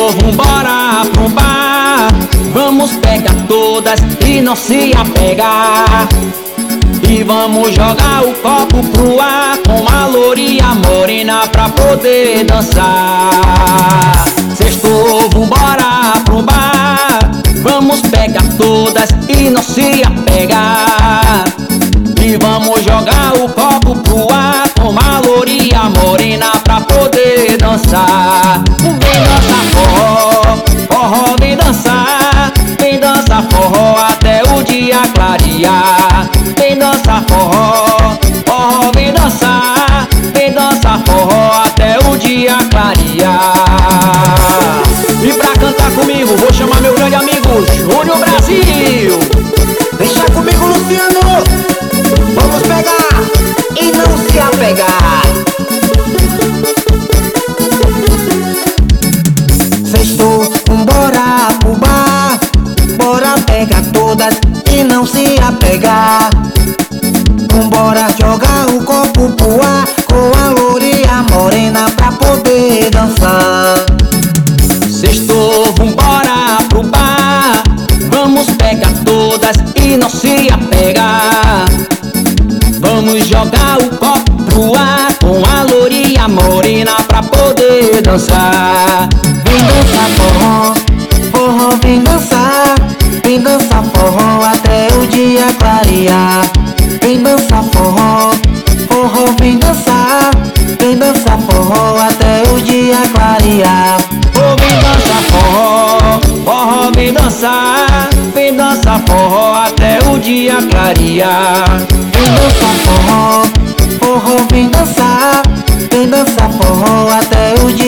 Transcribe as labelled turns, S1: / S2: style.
S1: vambora pro bar. Vamos pegar todas e não se apegar. E vamos jogar o copo pro ar com a loura e a morena pra poder dançar. Sextou, vambora pro bar. Vamos pegar todas e não se apegar. E vamos jogar o copo pro ar com a loura e a morena pra poder dançar. Vem dançar forró, forró vem dançar. Vem dançar forró até o dia clarear. Vem dançar forró, forró vem dançar. Vem dançar forró até o dia clarear. E pra cantar comigo vou chamar meu grande amigo Júnior Brasil.
S2: Deixa comigo, Luciano. Vamos pegar e não se apegar. Sextou, vambora pro bar. Bora pegar todas e não se apegar. Vambora jogar o copo pro ar com a loura e a morena pra poder dançar.
S1: Sextou, vambora pro bar. Vamos pegar todas e não se apegar. Vamos jogar o copo pro ar com a loura e a morena pra poder dançar.
S2: Vem dançar forró, forró vem dançar. Vem dançar forró até o dia clarear. Vem dançar forró, forró vem dançar. Vem dançar forró até o dia clarear.
S1: Oh, vem dançar forró, forró vem dançar. Vem dançar forró até o dia clarear.
S2: Vem dançar forró, forró vem dançar. Vem dançar forró até o dia